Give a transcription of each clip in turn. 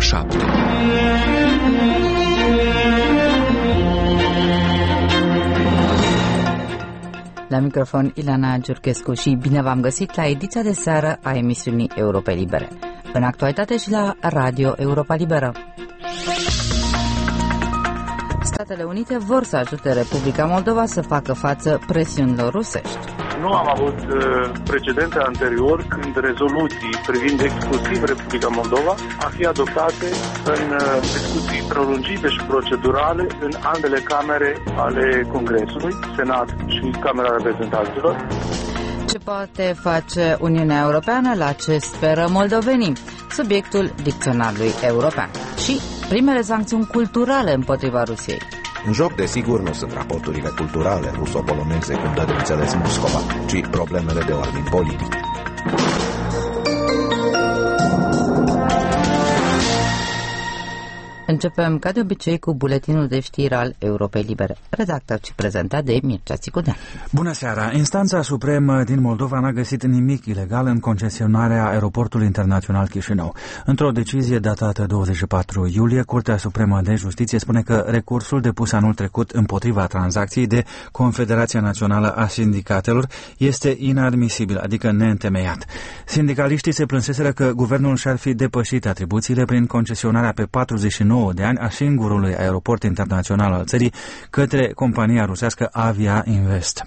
7. La microfon Ilana Giurchescu și bine v-am găsit la ediția de seară a emisiunii Europa Libere. În actualitate și la Radio Europa Liberă. Statele Unite vor să ajute Republica Moldova să facă față presiunilor rusești. Nu am avut precedente anterior când rezoluții privind exclusiv Republica Moldova a fi adoptate în discuții prelungite și procedurale în ambele camere ale Congresului, Senat și Camera Reprezentanților. Ce poate face Uniunea Europeană, la ce speră moldovenii? Subiectul dicționarului european. Și primele sancțiuni culturale împotriva Rusiei. În joc, desigur, nu sunt raporturile culturale ruso-poloneze, cum dă de înțeles Moscova, ci problemele de ordin politic. Începem, ca de obicei, cu buletinul de știri al Europei Libere, redactat și prezentat de Mircea Țicudean. Bună seara! Instanța Supremă din Moldova n-a găsit nimic ilegal în concesionarea aeroportului internațional Chișinău. Într-o decizie datată 24 iulie, Curtea Supremă de Justiție spune că recursul depus anul trecut împotriva tranzacției de Confederația Națională a Sindicatelor este inadmisibil, adică neîntemeiat. Sindicaliștii se plânseseră că guvernul și-ar fi depășit atribuțiile prin concesionarea pe 49 de ani a singurului aeroport internațional al țării către compania rusească Avia Invest.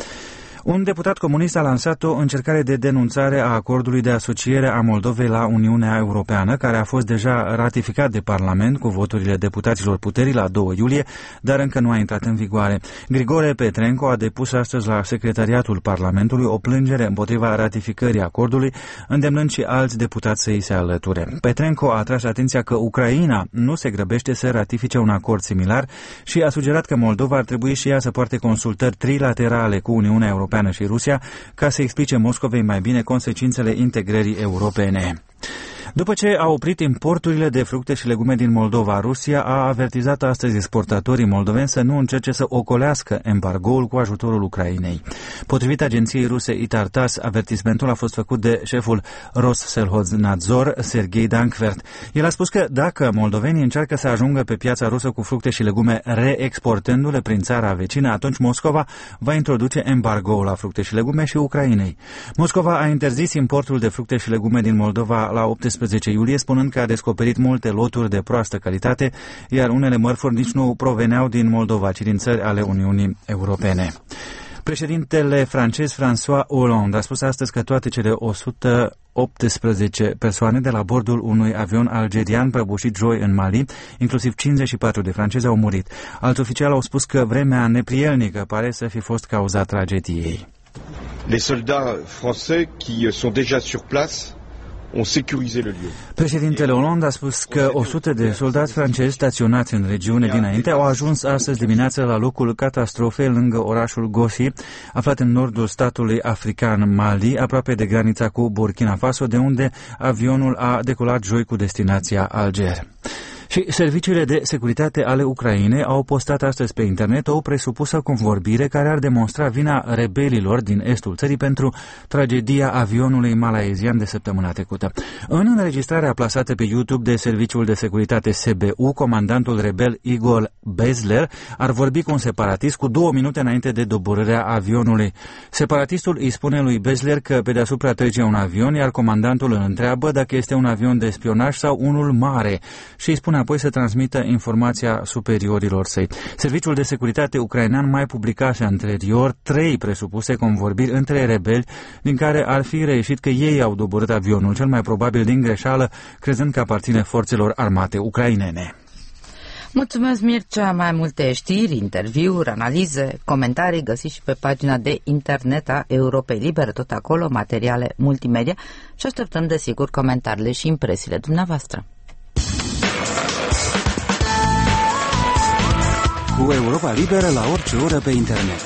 Un deputat comunist a lansat o încercare de denunțare a acordului de asociere a Moldovei la Uniunea Europeană, care a fost deja ratificat de Parlament cu voturile deputaților puterii la 2 iulie, dar încă nu a intrat în vigoare. Grigore Petrenko a depus astăzi la Secretariatul Parlamentului o plângere împotriva ratificării acordului, îndemnând și alți deputați să îi se alăture. Petrenko a atras atenția că Ucraina nu se grăbește să ratifice un acord similar și a sugerat că Moldova ar trebui și ea să poarte consultări trilaterale cu Uniunea Europeană și Rusia ca să explice Moscovei mai bine consecințele integrării europene. După ce a oprit importurile de fructe și legume din Moldova, Rusia a avertizat astăzi exportatorii moldoveni să nu încerce să ocolească embargoul cu ajutorul Ucrainei. Potrivit agenției ruse Itartas, avertismentul a fost făcut de șeful Rosselshoznadzor, Sergei Dankvert. El a spus că dacă moldovenii încearcă să ajungă pe piața rusă cu fructe și legume reexportându-le prin țara vecină, atunci Moscova va introduce embargoul la fructe și legume și Ucrainei. Moscova a interzis importul de fructe și legume din Moldova la 18 iulie, spunând că a descoperit multe loturi de proastă calitate, iar unele mărfuri nici nu proveneau din Moldova, ci din țări ale Uniunii Europene. Președintele francez François Hollande a spus astăzi că toate cele 118 persoane de la bordul unui avion algerian prăbușit joi în Mali, inclusiv 54 de francezi, au murit. Alți oficiali au spus că vremea neprielnică pare să fi fost cauza tragediei. Les soldats français qui sont déjà sur place. Președintele Hollande a spus că 100 de soldați francezi staționați în regiune dinainte au ajuns astăzi dimineață la locul catastrofei lângă orașul Gossi, aflat în nordul statului african Mali, aproape de granița cu Burkina Faso, de unde avionul a decolat joi cu destinația Alger. Și serviciile de securitate ale Ucrainei au postat astăzi pe internet o presupusă convorbire care ar demonstra vina rebelilor din estul țării pentru tragedia avionului malaezian de săptămâna trecută. În înregistrarea plasată pe YouTube de Serviciul de Securitate SBU, comandantul rebel Igor Bezler ar vorbi cu un separatist cu 2 minute înainte de doborârea avionului. Separatistul îi spune lui Bezler că pe deasupra trece un avion, iar comandantul îl întreabă dacă este un avion de spionaj sau unul mare și îi spune apoi să transmită informația superiorilor săi. Serviciul de securitate ucrainean mai publicase anterior 3 presupuse convorbiri între rebeli, din care ar fi reieșit că ei au doborât avionul, cel mai probabil din greșeală, crezând că aparține forțelor armate ucrainene. Mulțumesc, Mircea. Mai multe știri, interviuri, analize, comentarii găsiți și pe pagina de internet a Europei Libere, tot acolo, materiale multimedia, și așteptăm, desigur, comentariile și impresiile dumneavoastră. Cu Europa Liberă la orice oră pe internet.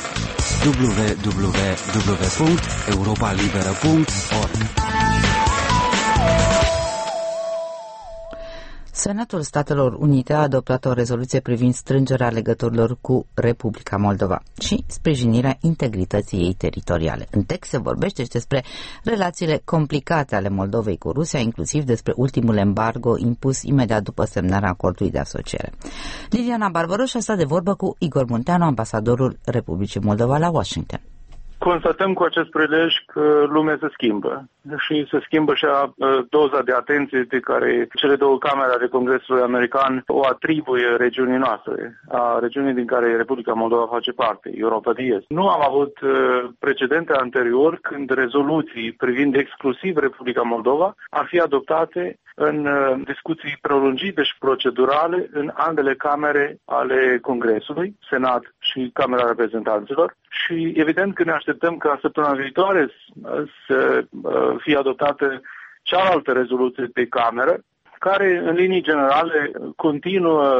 www.europalibera.org. Senatul Statelor Unite a adoptat o rezoluție privind strângerea legăturilor cu Republica Moldova și sprijinirea integrității ei teritoriale. În text se vorbește și despre relațiile complicate ale Moldovei cu Rusia, inclusiv despre ultimul embargo impus imediat după semnarea acordului de asociere. Liliana Barbaroș a stat de vorbă cu Igor Munteanu, ambasadorul Republicii Moldova la Washington. Constatăm cu acest prilej că lumea se schimbă și se schimbă și doza de atenție pe care cele două camere ale Congresului American o atribuie regiunii noastre, a regiunii din care Republica Moldova face parte, Europa de Est. Nu am avut precedente anterior când rezoluții privind exclusiv Republica Moldova ar fi adoptate în discuții prelungite și procedurale în ambele camere ale Congresului, Senat și Camera Reprezentanților. Și evident că ne așteptăm ca săptămâna viitoare să fie adoptată cealaltă rezoluție pe cameră, care în linii generale continuă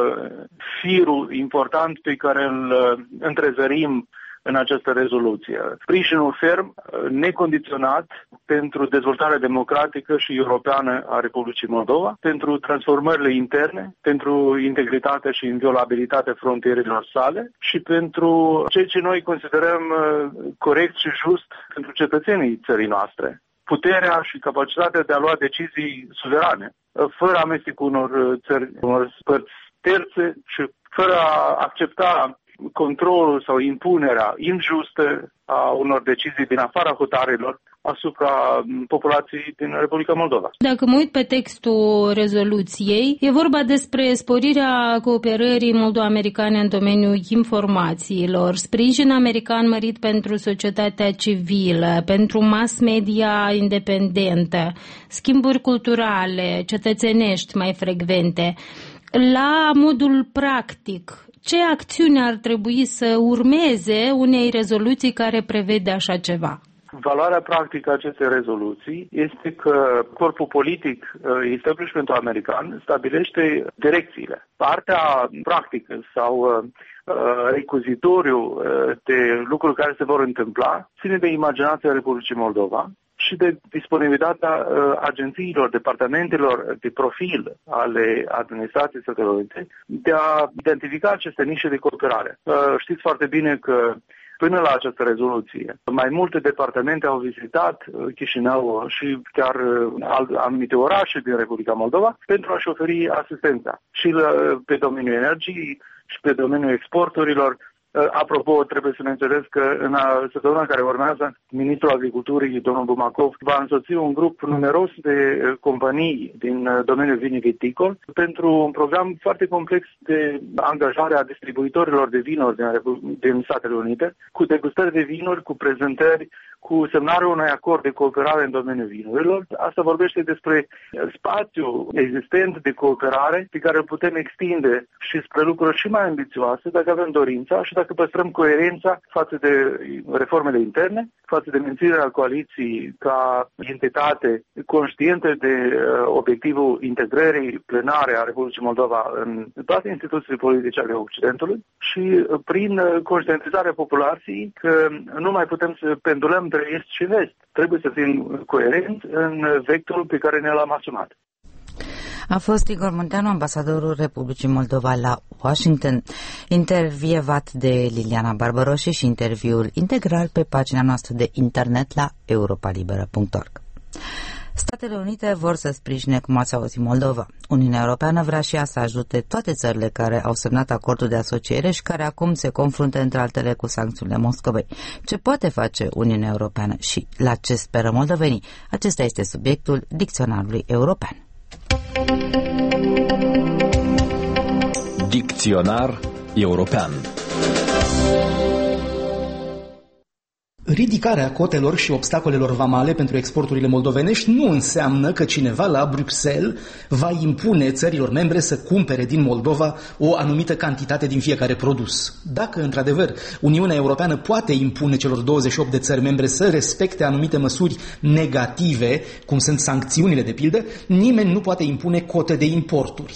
firul important pe care îl întrezărim în această rezoluție. Sprijinul ferm, necondiționat pentru dezvoltarea democratică și europeană a Republicii Moldova, pentru transformările interne, pentru integritatea și inviolabilitatea frontierelor sale și pentru ceea ce noi considerăm corect și just pentru cetățenii țării noastre. Puterea și capacitatea de a lua decizii suverane, fără amestecul unor părți terțe și fără a accepta controlul sau impunerea injustă a unor decizii din afara hotarelor asupra populației din Republica Moldova. Dacă mă uit pe textul rezoluției, e vorba despre sporirea cooperării moldo-americane în domeniul informațiilor, sprijin american mărit pentru societatea civilă, pentru mass media independentă, schimburi culturale, cetățenești mai frecvente. La modul practic, ce acțiuni ar trebui să urmeze unei rezoluții care prevede așa ceva? Valoarea practică a acestei rezoluții este că corpul politic, establishmentul american, stabilește direcțiile. Partea practică sau recuzitoriu de lucruri care se vor întâmpla ține de imaginația Republicii Moldova și de disponibilitatea agențiilor, departamentelor de profil ale administrației Statelor Unite de a identifica aceste nișe de cooperare. Știți foarte bine că până la această rezoluție, mai multe departamente au vizitat Chișinău și chiar anumite orașe din Republica Moldova pentru a-și oferi asistența și pe domeniul energiei și pe domeniul exporturilor. Apropo, trebuie să ne înțeles că în săptămâna care urmează, ministrul agriculturii, domnul Bumakov, va însoți un grup numeros de companii din domeniul viniviticol pentru un program foarte complex de angajare a distribuitorilor de vinuri din Statele Unite, cu degustări de vinuri, cu prezentări, cu semnarea unui acord de cooperare în domeniul vinurilor. Asta vorbește despre spațiul existent de cooperare pe care îl putem extinde și spre lucruri și mai ambițioase dacă avem dorința și dacă păstrăm coerența față de reformele interne, față de menținerea coaliției ca entitate conștientă de obiectivul integrării plenare a Republicii Moldova în toate instituțiile politice ale Occidentului și prin conștientizarea populației că nu mai putem să pendulăm între est și vest. Trebuie să fim coerenți în vectorul pe care ne l-am asumat. A fost Igor Munteanu, ambasadorul Republicii Moldova la Washington, intervievat de Liliana Barbaroș și interviul integral pe pagina noastră de internet la europalibera.org. Statele Unite vor să sprijine, cum ați auzit, Moldova. Uniunea Europeană vrea și ea să ajute toate țările care au semnat acordul de asociere și care acum se confruntă, între altele, cu sancțiunile Moscovei. Ce poate face Uniunea Europeană și la ce speră moldovenii? Acesta este subiectul dicționarului european. Dicționar european. Ridicarea cotelor și obstacolelor vamale pentru exporturile moldovenești nu înseamnă că cineva la Bruxelles va impune țărilor membre să cumpere din Moldova o anumită cantitate din fiecare produs. Dacă, într-adevăr, Uniunea Europeană poate impune celor 28 de țări membre să respecte anumite măsuri negative, cum sunt sancțiunile de pildă, nimeni nu poate impune cote de importuri.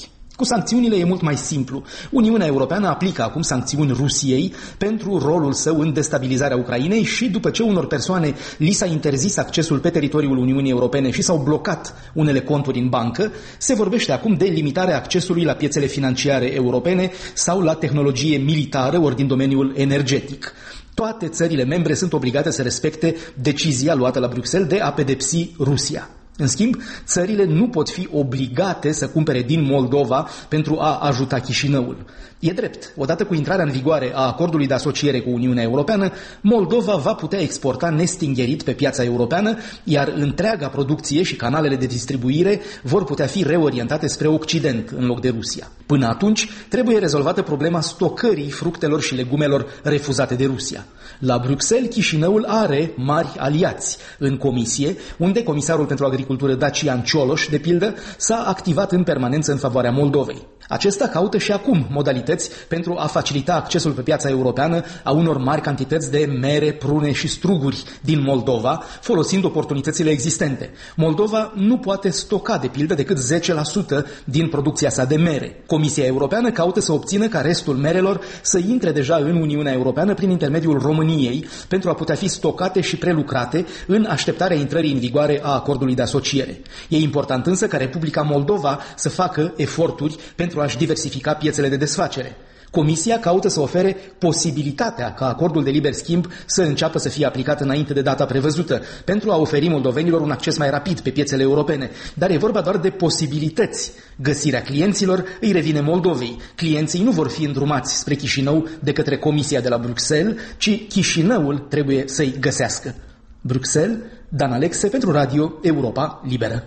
Cu sancțiunile e mult mai simplu. Uniunea Europeană aplică acum sancțiuni Rusiei pentru rolul său în destabilizarea Ucrainei și după ce unor persoane li s-a interzis accesul pe teritoriul Uniunii Europene și s-au blocat unele conturi în bancă, se vorbește acum de limitarea accesului la piețele financiare europene sau la tehnologie militară ori din domeniul energetic. Toate țările membre sunt obligate să respecte decizia luată la Bruxelles de a pedepsi Rusia. În schimb, țările nu pot fi obligate să cumpere din Moldova pentru a ajuta Chișinăul. E drept, odată cu intrarea în vigoare a acordului de asociere cu Uniunea Europeană, Moldova va putea exporta nestingerit pe piața europeană, iar întreaga producție și canalele de distribuire vor putea fi reorientate spre Occident în loc de Rusia. Până atunci, trebuie rezolvată problema stocării fructelor și legumelor refuzate de Rusia. La Bruxelles, Chișinăul are mari aliați în comisie, unde comisarul pentru agricultură Dacian Cioloș, de pildă, s-a activat în permanență în favoarea Moldovei. Acesta caută și acum modalități pentru a facilita accesul pe piața europeană a unor mari cantități de mere, prune și struguri din Moldova, folosind oportunitățile existente. Moldova nu poate stoca, de pildă, decât 10% din producția sa de mere. Comisia Europeană caută să obțină ca restul merelor să intre deja în Uniunea Europeană prin intermediul României, pentru a putea fi stocate și prelucrate în așteptarea intrării în vigoare a acordului de asociere. E important însă ca Republica Moldova să facă eforturi pentru a-și diversifica piețele de desfacere. Comisia caută să ofere posibilitatea ca acordul de liber schimb să înceapă să fie aplicat înainte de data prevăzută, pentru a oferi moldovenilor un acces mai rapid pe piețele europene. Dar e vorba doar de posibilități. Găsirea clienților îi revine Moldovei. Clienții nu vor fi îndrumați spre Chișinău de către Comisia de la Bruxelles, ci Chișinăul trebuie să-i găsească. Bruxelles, Dan Alexe pentru Radio Europa Liberă.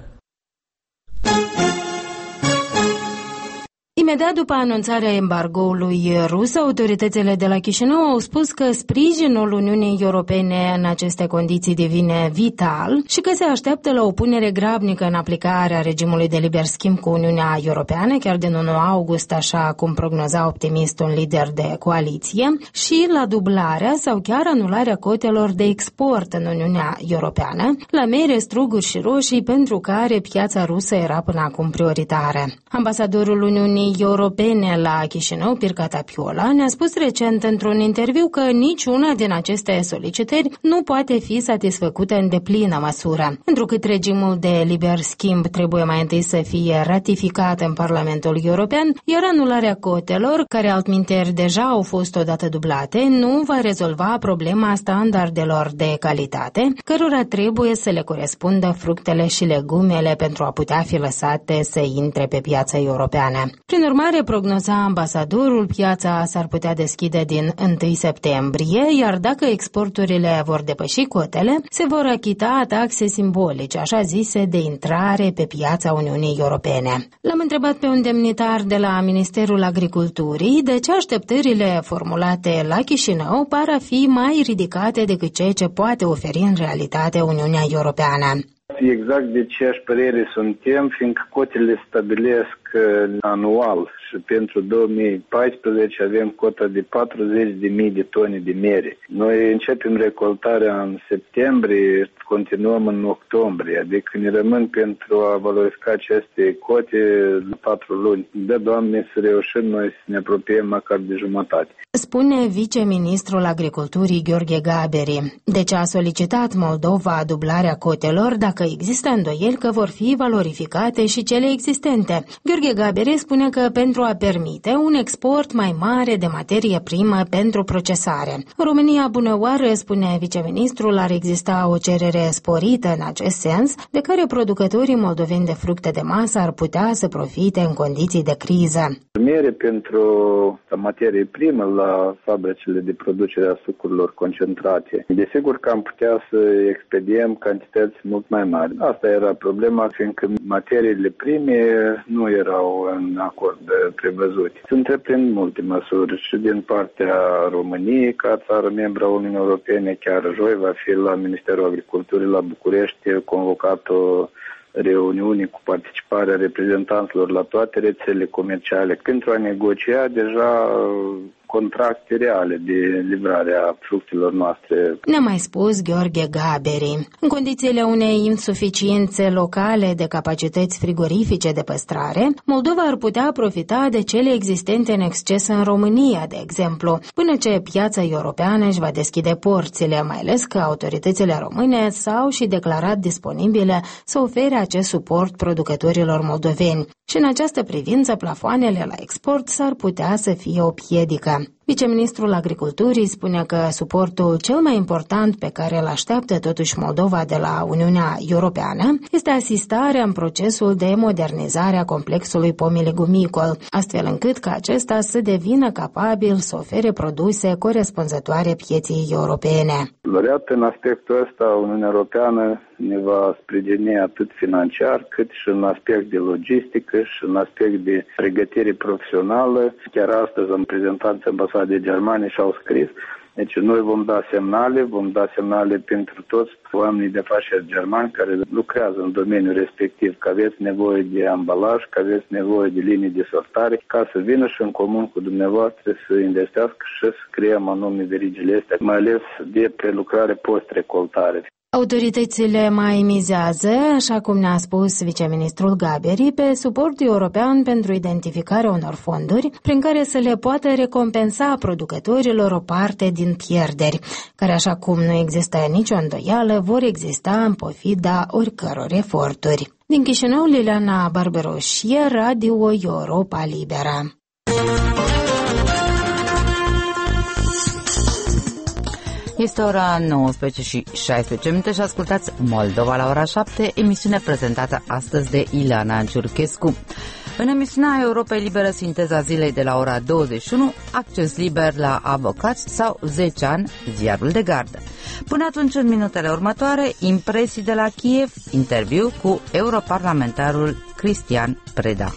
Imediat după anunțarea embargoului rus, autoritățile de la Chișinău au spus că sprijinul Uniunii Europene în aceste condiții devine vital și că se așteaptă la o punere grabnică în aplicarea regimului de liber schimb cu Uniunea Europeană, chiar din 1 august, așa cum prognoza optimist un lider de coaliție, și la dublarea sau chiar anularea cotelor de export în Uniunea Europeană, la mere, struguri și roșii, pentru care piața rusă era până acum prioritară. Ambasadorul Uniunii Europene la Chișinău, Pirca Tapiola, ne-a spus recent într-un interviu că niciuna din aceste solicitări nu poate fi satisfăcută în deplină măsură, întrucât regimul de liber schimb trebuie mai întâi să fie ratificat în Parlamentul European, iar anularea cotelor, care altminteri deja au fost odată dublate, nu va rezolva problema standardelor de calitate, cărora trebuie să le corespundă fructele și legumele pentru a putea fi lăsate să intre pe piața europeană. Prin urmare, prognoza ambasadorul, piața s-ar putea deschide din 1 septembrie, iar dacă exporturile vor depăși cotele, se vor achita taxe simbolice, așa zise, de intrare pe piața Uniunii Europene. L-am întrebat pe un demnitar de la Ministerul Agriculturii de ce așteptările formulate la Chișinău par a fi mai ridicate decât ceea ce poate oferi în realitate Uniunea Europeană. Exact de aceeași părere suntem, fiindcă cotele stabilesc anual și pentru 2014 avem cota de 40.000 de tone de mere. Noi începem recoltarea în septembrie, continuăm în octombrie, adică ne rămân pentru a valorifica aceste cote 4 luni. De Doamne, să reușim noi să ne apropiem măcar de jumătate. Spune viceministrul Agriculturii Gheorghe Gaberi. Deci a solicitat Moldova dublarea cotelor dacă există îndoieli că vor fi valorificate și cele existente. Gheorghe Gaberi spune că pentru a permite un export mai mare de materie primă pentru procesare. România, bunăoară, spune viceministrul, ar exista o cerere sporită în acest sens, de care producătorii moldoveni de fructe de masă ar putea să profite în condiții de criză. Mere pentru materie primă la fabricile de producere a sucurilor concentrate. Desigur că am putea să expediem cantități mult mai mari. Asta era problema, fiindcă materiile prime nu erau în acord prevăzut. Se întreprind multe măsuri și din partea României, ca țară membra Uniunii Europene. Chiar joi va fi la Ministerul Agriculturii la București convocat o reuniune cu participarea reprezentanților la toate rețelele comerciale pentru a negocia deja contracte reale de livrare a fructelor noastre. Ne-a mai spus Gheorghe Gaberi. În condițiile unei insuficiențe locale de capacități frigorifice de păstrare, Moldova ar putea profita de cele existente în exces în România, de exemplu, până ce piața europeană își va deschide porțile, mai ales că autoritățile române s-au și declarat disponibile să ofere acest suport producătorilor moldoveni. Și în această privință, plafoanele la export s-ar putea să fie o piedică. Viceministrul Agriculturii spune că suportul cel mai important pe care îl așteaptă totuși Moldova de la Uniunea Europeană este asistarea în procesul de modernizare a complexului pomilegumicol, astfel încât ca acesta să devină capabil să ofere produse corespunzătoare pieței europene. Iată, în aspectul ăsta, Uniunea Europeană ne va sprijini atât financiar, cât și în aspect de logistică și în aspect de pregătire profesională. Chiar astăzi am prezentat ambasadei germane și au scris. Deci noi vom da semnale pentru toți oamenii de afaceri germani care lucrează în domeniul respectiv, că aveți nevoie de ambalaj, că aveți nevoie de linii de sortare, ca să vină și în comun cu dumneavoastră să investească și să creăm anume verigile astea, mai ales de prelucrare post-recoltare. Autoritățile mai mizează, așa cum ne-a spus viceministrul Gaberi, pe suport european pentru identificarea unor fonduri prin care să le poată recompensa producătorilor o parte din pierderi, care, așa cum nu există nicio îndoială, vor exista în pofida oricăror eforturi. Din Chișinău, Liliana Barberoșie, Radio Europa Libera. Este ora 19 și 16 minute și ascultați Moldova la ora 7, emisiune prezentată astăzi de Ileana Giurchescu. În emisiunea Europei Libere, sinteza zilei de la ora 21, acces liber la avocați sau 10 ani, ziarul de gardă. Până atunci, în minutele următoare, impresii de la Kiev, interviu cu europarlamentarul Cristian Preda.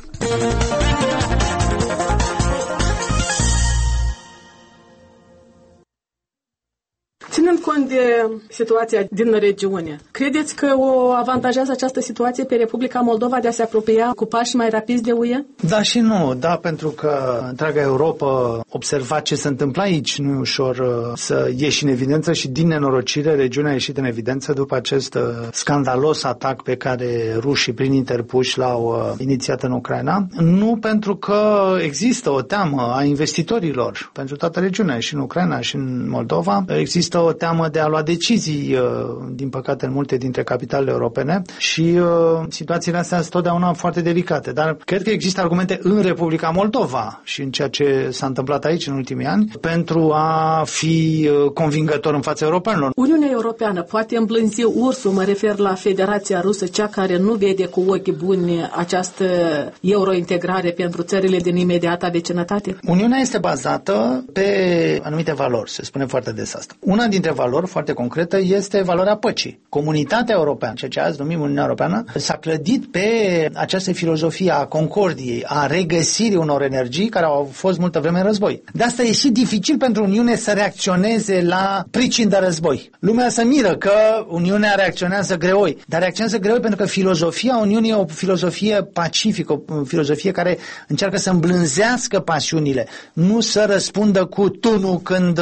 Ținând cont de situația din regiune, credeți că o avantajează această situație pe Republica Moldova de a se apropia cu pași mai rapizi de UE? Da și nu, da, pentru că întreaga Europa observa ce se întâmplă aici. Nu e ușor să ieși în evidență și din nenorocire regiunea a ieșit în evidență după acest scandalos atac pe care rușii prin interpuși l-au inițiat în Ucraina. Nu pentru că există o teamă a investitorilor pentru toată regiunea, și în Ucraina și în Moldova. Există o teamă de a lua decizii, din păcate, în multe dintre capitalele europene și situațiile astea sunt totdeauna foarte delicate. Dar cred că există argumente în Republica Moldova și în ceea ce s-a întâmplat aici în ultimii ani pentru a fi convingător în fața europenilor. Uniunea Europeană poate îmblânzi ursul, mă refer la Federația Rusă, cea care nu vede cu ochi buni această eurointegrare pentru țările din imediata vecinătate? Uniunea este bazată pe anumite valori, se spune foarte des asta. Una dintre valori foarte concretă este valoarea păcii. Comunitatea europeană, ceea ce azi numim Uniunea Europeană, s-a clădit pe această filozofie a concordiei, a regăsirii unor energii care au fost multă vreme în război. De asta e și dificil pentru Uniune să reacționeze la pricini de război. Lumea se miră că Uniunea reacționează greoi, dar reacționează greoi pentru că filozofia Uniunii e o filozofie pacifică, o filozofie care încearcă să îmblânzească pasiunile, nu să răspundă cu tunul când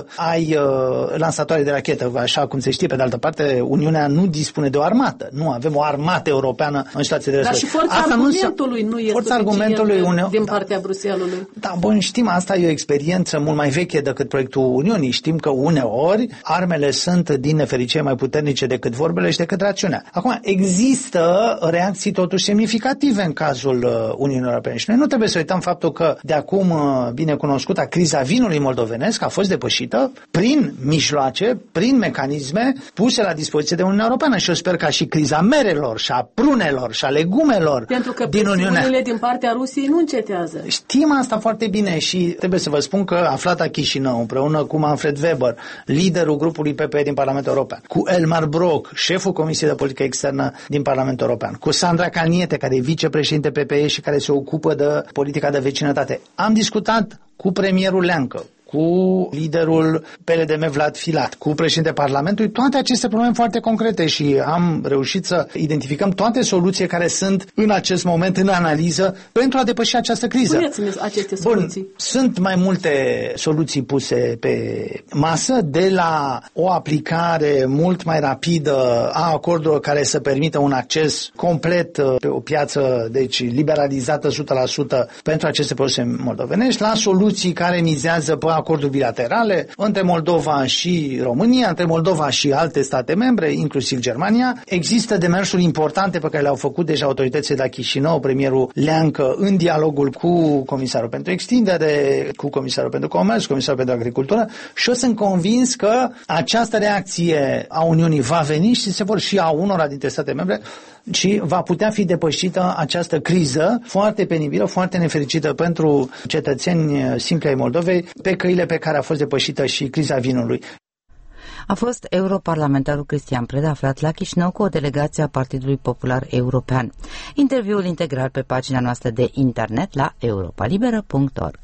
ai lansatoare de rachetă, așa cum se știe. Pe de altă parte, Uniunea nu dispune de o armată. Nu avem o armată europeană în situație de război. Dar și forța argumentului nu este suficient din partea Bruxellesului. Da, bun, știm, asta e o experiență mult mai veche decât proiectul Uniunii. Știm că uneori armele sunt, din nefericire, mai puternice decât vorbele și decât rațiunea. Acum, există reacții totuși semnificative în cazul Uniunii Europene și noi nu trebuie să uităm faptul că de acum binecunoscuta criza vinului moldovenesc a fost depășită prin mijloace, prin mecanisme puse la dispoziție de Uniunea Europeană și eu sper ca și criza merelor și a prunelor și a legumelor pentru că din Uniunea. din partea Rusiei nu încetează. Știm asta foarte bine și trebuie să vă spun că aflat la Chișinău împreună cu Manfred Weber, liderul grupului PPE din Parlamentul European, cu Elmar Brok, șeful Comisiei de Politică Externă din Parlamentul European, cu Sandra Calniete, care e vicepreședinte PPE și care se ocupă de politica de vecinătate. Am discutat cu premierul Leancă, cu liderul PLDM Vlad Filat, cu președintele Parlamentului, toate aceste probleme foarte concrete și am reușit să identificăm toate soluții care sunt în acest moment în analiză pentru a depăși această criză. Spuneți-mi aceste soluții. Bun, sunt mai multe soluții puse pe masă, de la o aplicare mult mai rapidă a acordurilor care să permită un acces complet pe o piață, deci liberalizată 100% pentru aceste produse moldovenești, la soluții care mizează pe acorduri bilaterale între Moldova și România, între Moldova și alte state membre, inclusiv Germania. Există demersuri importante pe care le-au făcut deja autoritățile de la Chișinău, premierul Leancă, în dialogul cu Comisarul pentru Extindere, cu Comisarul pentru Comerț, Comisarul pentru Agricultură, și eu sunt convins că această reacție a Uniunii va veni și se vor și a unora dintre state membre și va putea fi depășită această criză foarte penibilă, foarte nefericită pentru cetățeni simpli ai Moldovei, pe căile pe care a fost depășită și criza vinului. A fost europarlamentarul Cristian Preda, aflat la Chișinău cu o delegație a Partidului Popular European. Interviul integral pe pagina noastră de internet la europalibera.org.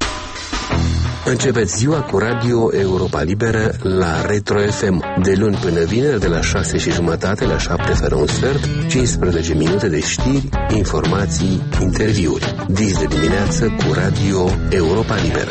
Începeți ziua cu Radio Europa Liberă la Retro FM, de luni până vineri, de la 6:30 la 7:45, 15 minute de știri, informații, interviuri. Dis de dimineață cu Radio Europa Liberă.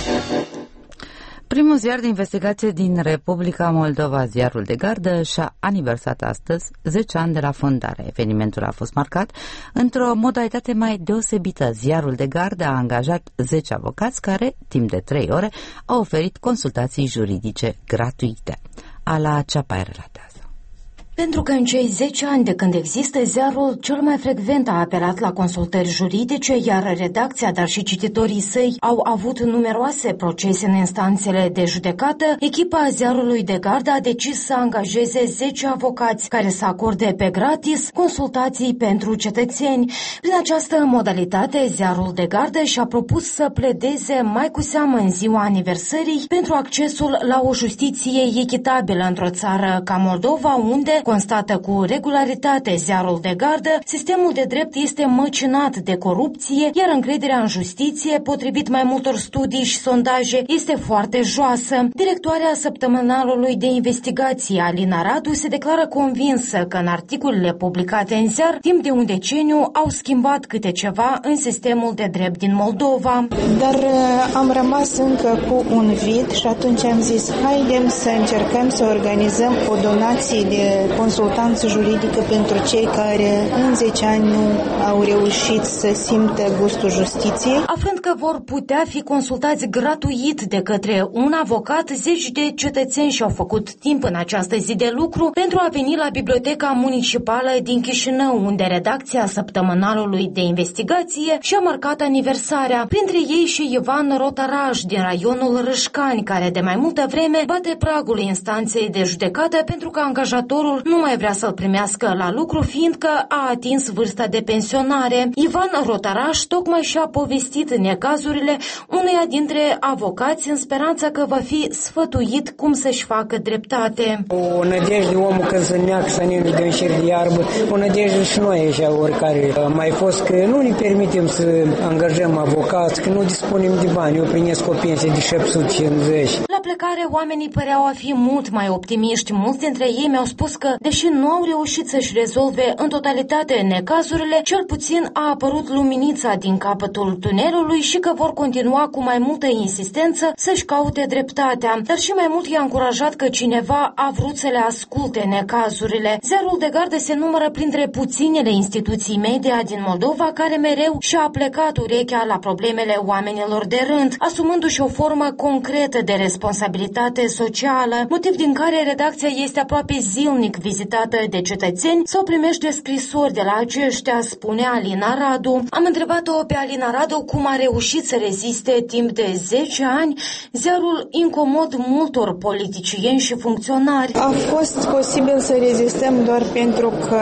Primul ziar de investigație din Republica Moldova, Ziarul de Gardă, și-a aniversat astăzi 10 ani de la fondare. Evenimentul a fost marcat într-o modalitate mai deosebită. Ziarul de Gardă a angajat 10 avocați care, timp de 3 ore, au oferit consultații juridice gratuite. Ala Ceapai relatează. Pentru că în cei 10 ani de când există, ziarul cel mai frecvent a apelat la consultări juridice, iar redacția, dar și cititorii săi au avut numeroase procese în instanțele de judecată, echipa Ziarului de Gardă a decis să angajeze 10 avocați care să acorde pe gratis consultații pentru cetățeni. Prin această modalitate, Ziarul de Gardă și-a propus să pledeze mai cu seamă în ziua aniversării pentru accesul la o justiție echitabilă într-o țară ca Moldova, unde, constată cu regularitate Ziarul de Gardă, sistemul de drept este măcinat de corupție, iar încrederea în justiție, potrivit mai multor studii și sondaje, este foarte joasă. Directoarea săptămânalului de investigație, Alina Radu, se declară convinsă că în articolele publicate în ziar, timp de un deceniu, au schimbat câte ceva în sistemul de drept din Moldova. Dar am rămas încă cu un vid și atunci am zis, haidem să încercăm să organizăm o donație de consultanță juridică pentru cei care în 10 ani nu au reușit să simtă gustul justiției. Aflând că vor putea fi consultați gratuit de către un avocat, zeci de cetățeni și-au făcut timp în această zi de lucru pentru a veni la Biblioteca Municipală din Chișinău, unde redacția săptămânalului de investigație și-a marcat aniversarea. Printre ei și Ivan Rotaraș din raionul Râșcani, care de mai multă vreme bate pragul instanței de judecată pentru că angajatorul nu mai vrea să-l primească la lucru, fiindcă a atins vârsta de pensionare. Ivan Rotaraș tocmai și-a povestit necazurile uneia dintre avocați în speranța că va fi sfătuit cum să-și facă dreptate. O nădejde omul când se neacă să ne de un șir de iarbă, o nădejde și noi așa oricare. A mai fost că nu ne permitem să angajăm avocați, că nu dispunem de bani. Eu primesc o pensie de 750. La plecare, oamenii păreau a fi mult mai optimiști. Mulți dintre ei mi-au spus că, deși nu au reușit să-și rezolve în totalitate necazurile, cel puțin a apărut luminița din capătul tunelului și că vor continua cu mai multă insistență să-și caute dreptatea. Dar și mai mult i-a încurajat că cineva a vrut să le asculte necazurile. Ziarul de Gardă se numără printre puținele instituții media din Moldova care mereu și-a plecat urechea la problemele oamenilor de rând, asumându-și o formă concretă de responsabilitate socială, motiv din care redacția este aproape zilnic vizitată de cetățeni sau primește scrisori de la aceștia, spune Alina Radu. Am întrebat-o pe Alina Radu cum a reușit să reziste timp de 10 ani ziarul incomod multor politicieni și funcționari. A fost posibil să rezistăm doar pentru că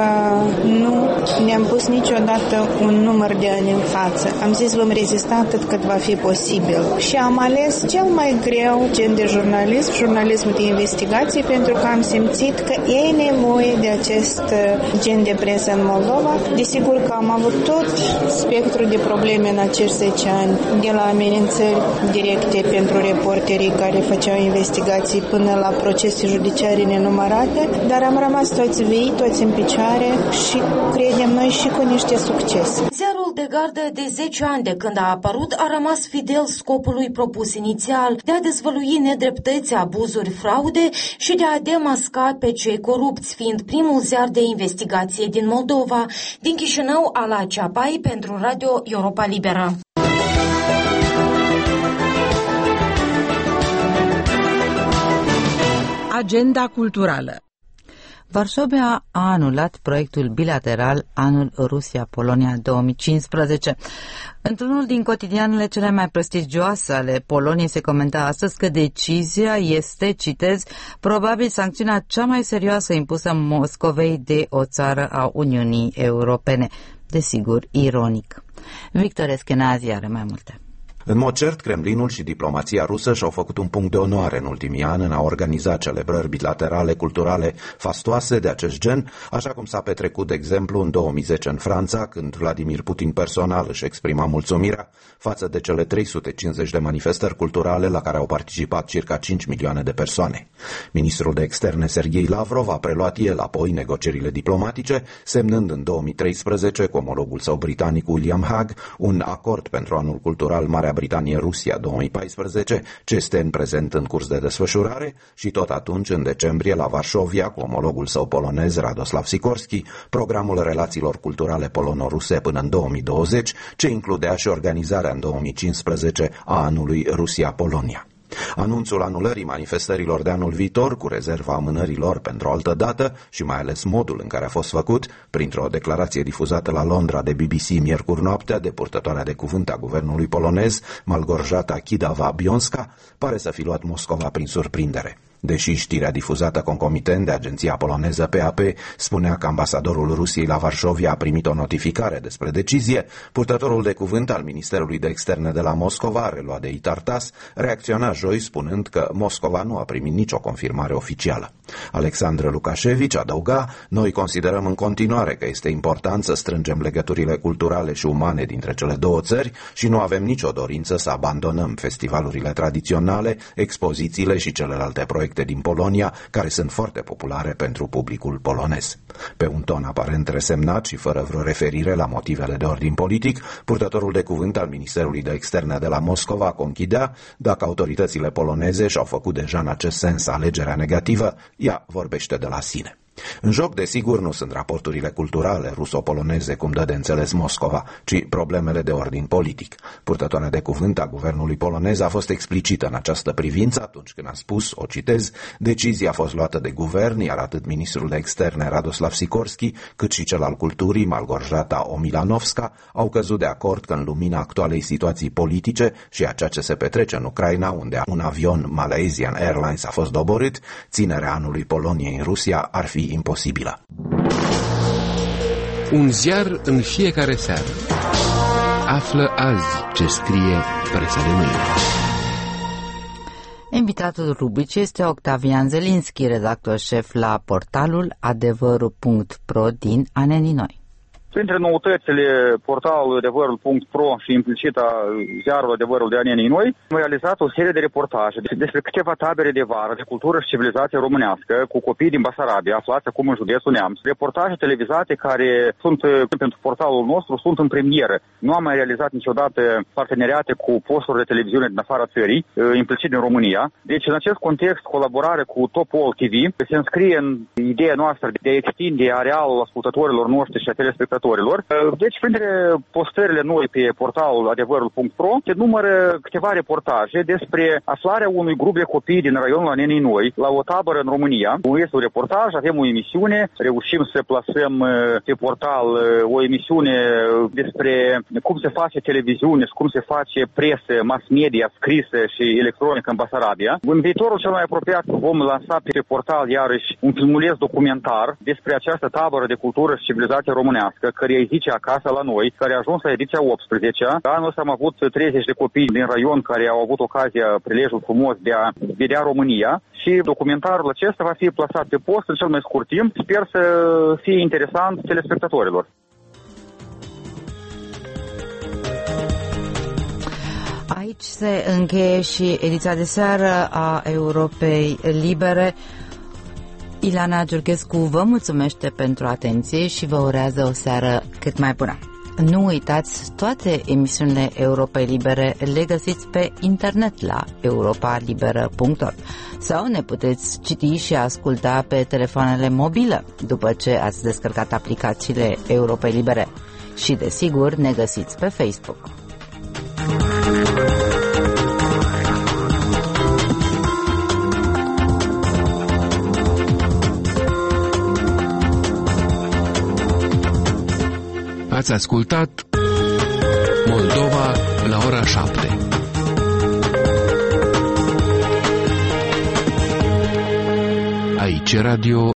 nu ne-am pus niciodată un număr de ani în față. Am zis vom rezista atât cât va fi posibil. Și am ales cel mai greu gen de jurnalism, jurnalismul de investigație, pentru că am simțit că ei ne nevoie de acest gen de presă în Moldova. Desigur că am avut tot spectrul de probleme în acești 10 ani, de la amenințări directe pentru reporterii care făceau investigații până la procese judiciare nenumărate, dar am rămas toți vii, toți în picioare și credem noi și cu niște succese. Ziarul de gardă de 10 ani de când a apărut a rămas fidel scopului propus inițial de a dezvălui nedreptăți, abuzuri, fraude și de a demasca pe cei corupți, fiind primul ziar de investigație din Moldova. Din Chișinău, Ala Ceapai pentru Radio Europa Liberă. Agenda culturală. Varsovia a anulat proiectul bilateral Anul Rusia-Polonia 2015. Într-unul din cotidianele cele mai prestigioase ale Poloniei se comenta astăzi că decizia este, citez, probabil sancțiunea cea mai serioasă impusă Moscovei de o țară a Uniunii Europene. Desigur, ironic. Victor Eschenazi are mai multe. În mod cert, Kremlinul și diplomația rusă și-au făcut un punct de onoare în ultimii ani în a organiza celebrări bilaterale culturale fastoase de acest gen, așa cum s-a petrecut, de exemplu, în 2010 în Franța, când Vladimir Putin personal își exprima mulțumirea față de cele 350 de manifestări culturale la care au participat circa 5 milioane de persoane. Ministrul de Externe Serghei Lavrov a preluat el apoi negocierile diplomatice, semnând în 2013 cu omologul său britanic William Hague un acord pentru anul cultural Marea Britanie-Rusia 2014, ce este în prezent în curs de desfășurare, și tot atunci, în decembrie, la Varșovia, cu omologul său polonez Radoslav Sikorski, programul relațiilor culturale polono-ruse până în 2020, ce includea și organizarea în 2015 a anului Rusia-Polonia. Anunțul anulării manifestărilor de anul viitor, cu rezerva amânărilor pentru o altă dată și mai ales modul în care a fost făcut, printr-o declarație difuzată la Londra de BBC miercuri noaptea de purtătoarea de cuvânt a guvernului polonez, Malgorzata Kidawa-Bionska, pare să fi luat Moscova prin surprindere. Deși știrea difuzată concomitent de agenția poloneză PAP spunea că ambasadorul Rusiei la Varșovia a primit o notificare despre decizie, purtătorul de cuvânt al Ministerului de Externe de la Moscova, reluat de Itartas, reacționa joi spunând că Moscova nu a primit nicio confirmare oficială. Alexandru Lukashevici adăuga: noi considerăm în continuare că este important să strângem legăturile culturale și umane dintre cele două țări și nu avem nicio dorință să abandonăm festivalurile tradiționale, expozițiile și celelalte proiecte din Polonia, care sunt foarte populare pentru publicul polonez. Pe un ton aparent resemnat și fără vreo referire la motivele de ordin politic, purtătorul de cuvânt al Ministerului de Externe de la Moscova conchidea: dacă autoritățile poloneze și-au făcut deja în acest sens alegerea negativă, ea vorbește de la sine. În joc, desigur, nu sunt raporturile culturale ruso-poloneze, cum dă de înțeles Moscova, ci problemele de ordin politic. Purtătoarea de cuvânt a guvernului polonez a fost explicită în această privință atunci când a spus, o citez, decizia a fost luată de guvern, iar atât ministrul de externe Radoslav Sikorski, cât și cel al culturii Malgorzata Omilanovska au căzut de acord că în lumina actualei situații politice și a ceea ce se petrece în Ucraina, unde un avion Malaysian Airlines a fost doborât, ținerea anului Poloniei în Rusia ar fi imposibilă. Un ziar în fiecare seară. Află azi ce scrie presa de mâine. Invitatul rubricii este Octavian Zelinski, redactor șef la portalul adevărul.ro din Aneninoi. Printre noutățile portalului adevărul.ro și implicit a ziarului Adevărul de Aneninoi, am realizat o serie de reportaje despre câteva tabere de vară de cultură și civilizație românească cu copii din Basarabia, aflați acum în județul Neamț. Reportaje televizate care sunt pentru portalul nostru, sunt în premieră. Nu am mai realizat niciodată parteneriate cu posturi de televiziune din afara țării, implicit din România. Deci, în acest context, colaborare cu Top All TV se înscrie în ideea noastră de a extinde arealul ascultătorilor noștri și a telespectatorilor. Deci, printre postările noi pe portalul adevărul.ro se numără câteva reportaje despre aflarea unui grup de copii din raionul Aneninoi la o tabără în România. Este un reportaj, avem o emisiune, reușim să plasăm pe portal o emisiune despre cum se face televiziune și cum se face presă, mass media scrisă și electronică în Basarabia. În viitorul cel mai apropiat vom lansa pe portal iarăși un filmuleț documentar despre această tabără de cultură și civilizație românească, care îi zice acasă la noi, care a ajuns la ediția 18-a. Anul ăsta am avut 30 de copii din raion care au avut ocazia, prilejul frumos de a vedea România și documentarul acesta va fi plasat pe post în cel mai scurt timp. Sper să fie interesant telespectatorilor. Aici se încheie și ediția de seară a Europei Libere. Ilana Giurghescu vă mulțumește pentru atenție și vă urează o seară cât mai bună. Nu uitați, toate emisiunile Europei Libere le găsiți pe internet la europalibera.org sau ne puteți citi și asculta pe telefoanele mobile după ce ați descărcat aplicațiile Europei Libere. Și desigur ne găsiți pe Facebook. Ați ascultat Moldova la ora 7. Aici Radio